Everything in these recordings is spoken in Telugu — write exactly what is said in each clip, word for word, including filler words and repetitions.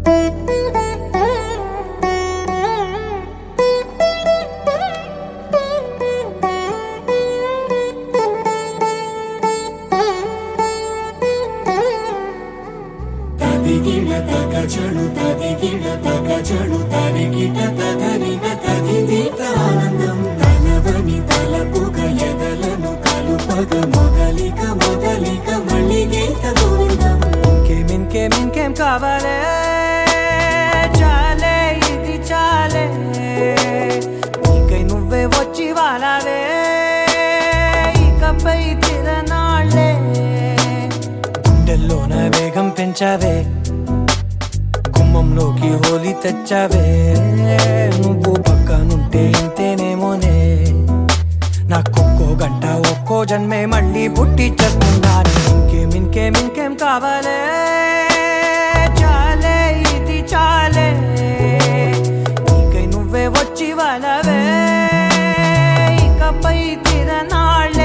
తదిగిడ తగజడు తదిగిడ తగజడు తరిగిట తదరిన తదిదీత ఆనందం తలవని తలపుగ ఎదలను కలుపగ మొదలిక మొదలిక మళ్ళీ గీత గోవిందం ఇంకేం ఇంకేం ఇంకేం కావాలే చాలే ఇది చాలే నీకై నువ్వే వచ్చి వాలావే ఇకపై తిరనాళ్ళే గుండెల్లోన వేగం పెంచావే గుమ్మంలోకి హోలీ తెచ్చావే నువ్వు పక్కనుంటే ఇంతేనేమోనే నాకొక్కో గంట ఒక్కో జన్మే మళ్ళీ పుట్టి చేస్తున్నాను ఇంకేం ఇంకేం ఇంకేం కావాలే చాలే ఇది చాలే నీకై నువ్వే వచ్చి వాళ్ళవే ఇకపై తిరనాళ్ళే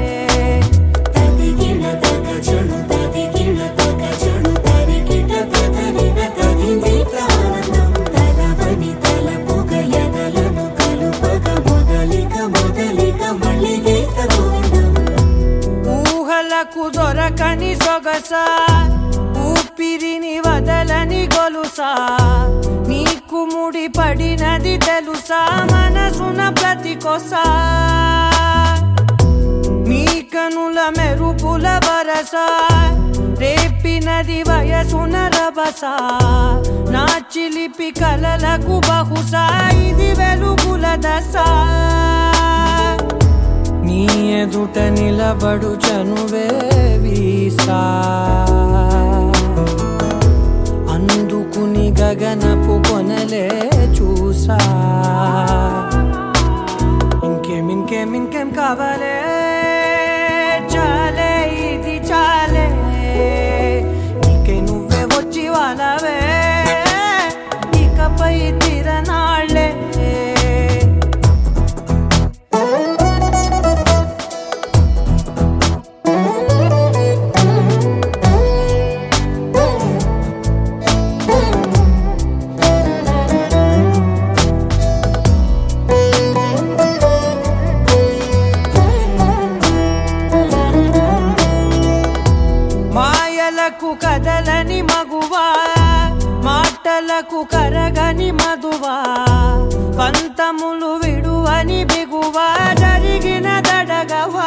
తదిగిడ తగజడు తదిగిడ తగజడు తరిగిట తదరిన తదిదీత ఆనందం తలవని తలపుగ ఎదలను కలుపగ మొదలిక మొదలిక మళ్ళీ గీత గోవిందం ఊహలకు దొరకని సొగసా ఊపిరిని వదలని గొలుసా నీకు ముడి పడినది తెలుసా మనసున ప్రతి కొసా నీ కనుల మెరుపుల వరస రేపినది వయసున రభస నా చిలిపి కలలకు బహుశా ఇది వెలుగుల దశ నీ ఎదుట నిలబడు చనువే వీసా అందుకుని గగనపు కొనలే చూసా ఇంకేం ఇంకేం ఇంకేం కావాలే చాలే ఇది చాలే నీకే నువ్వే వచ్చి వాళ్ళవే ఇకపై తిరనాళ్ళే మాయలకు కదలని మగువా మాటలకు కరగని మధువా పంతములు విడువని బిగువా జరిగిన దడగవా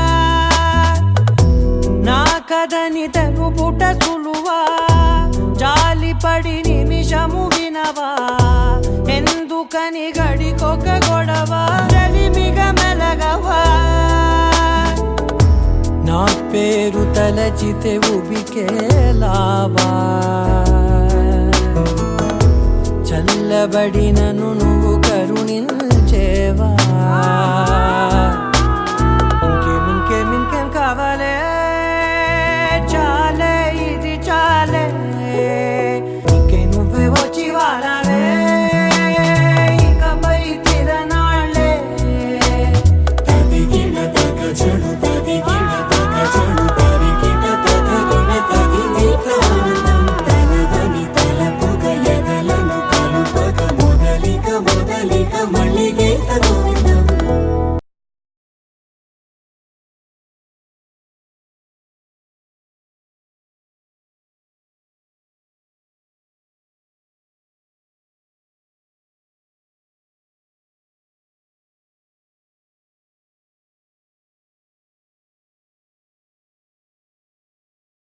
నా కదని తెలుపుట సులువా జాలిపడి నిమిషము వినవా ఎందుకని గడికొక గొడవ రలిమిగ మెలగవా నా పేరు తలచితే ఉబికేలావా చల్లబడినను నువ్వు కరుణించేవా